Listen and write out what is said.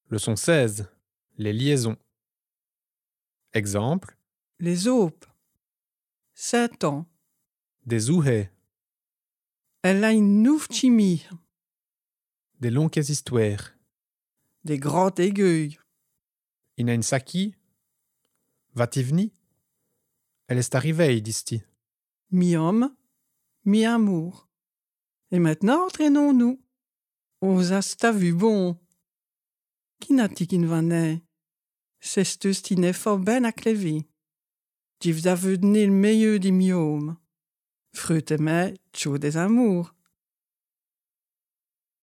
Leçon 16. Les liaisons. Exemple. Les aupes. 7 ans. Des ouhets. Elle a une nouvelle chimie. Des longues histoires. Des grandes aiguilles. Ina une saki. Va-t-y veni? Elle est arrivée, disent-ils. Mi-homme, mi-amour. Et maintenant, entraînons-nous. Aux as vu bon. Qui n'a-t-il qui ne vanait? C'est qui n'est fort ben à clévi. Tu vous avez donné le meilleur des miomes. Fruit et mets, chaud des amours.